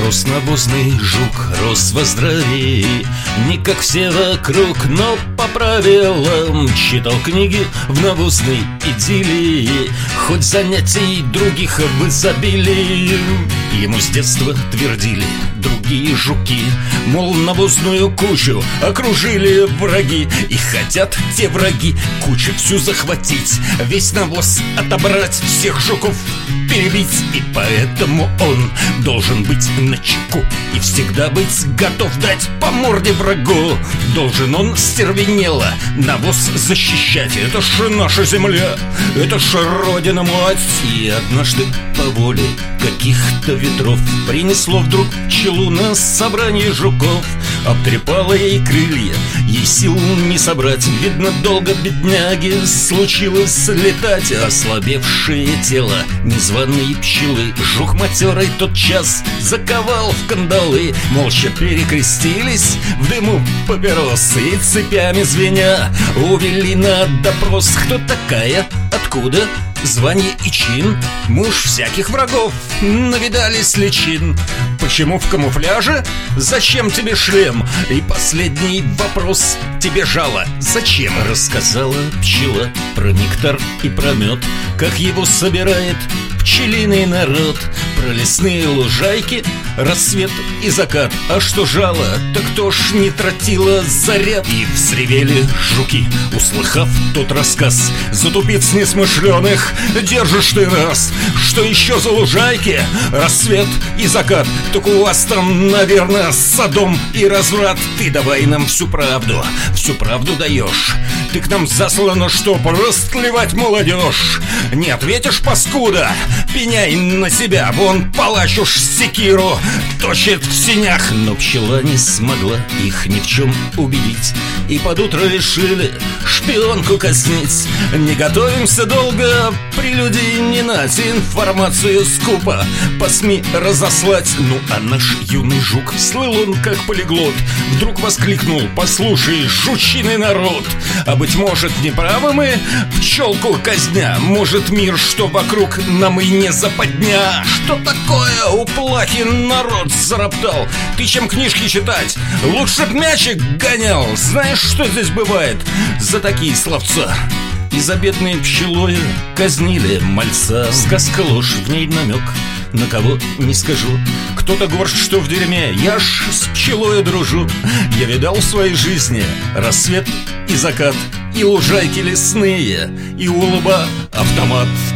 Рос навозный жук, рос во здравии, не как все вокруг, но по правилам. Читал книги в навозной идиллии, хоть занятий других в изобилии. Ему с детства твердили другие жуки, мол, навозную кучу окружили враги. И хотят те враги кучу всю захватить, весь навоз отобрать, всех жуков перебить. И поэтому он должен быть начеку и всегда быть готов дать по морде врагу. Должен он стервенело навоз защищать. Это ж наша земля, это ж родина мать. И однажды по воле каких-то ветров принесло вдруг пчелу на собрание жуков. Обтрепала ей крылья, ей сил не собрать. Видно, долго бедняге случилось летать. Ослабевшее тело незваной пчелы жук матерый тотчас заковал в кандалы. Молча перекрестились в дыму папиросы и цепями звеня увели на допрос. Кто такая? Откуда? Звание и чин? Муж всяких врагов, навидались личин. Почему в камуфляже? Зачем тебе шлем? И последний вопрос: тебе жало зачем? Рассказала пчела про нектар и про мед, как его собирает пчелиный народ. Про лесные лужайки, рассвет и закат. А что жало, так кто ж не тратила заряд? И взревели жуки, услыхав тот рассказ: за тупиц несмышленых держишь ты нас. Что еще за лужайки, рассвет и закат? Так у вас там, наверное, содом и разврат. Ты давай нам всю правду даешь. Ты к нам заслана, чтоб растлевать молодежь. Не ответишь, паскуда? Пеняй на себя. Вон палач уж секиру точит в синях. Но пчела не смогла их ни в чем убедить, и под утро решили шпионку казнить. Не готовимся долго, прелюдий не нать, информацию скупо по СМИ разослать. Ну а наш юный жук, слыл он как полиглот, вдруг воскликнул: послушай, жучиный народ, а быть может, неправы мы, пчелку казня? Может, мир, что вокруг, нам и не западня? Что такое у плахи народ зароптал? Ты чем книжки читать? Лучше б мячик гонял. Знаешь, что здесь бывает за такие словца? И за бедной пчелой казнили мальца. Сказка ложь, в ней намек на кого не скажу. Кто-то говорит, что в дерьме, я ж с пчелой дружу. Я видал в своей жизни рассвет и закат, и лужайки лесные, и у лба автомат.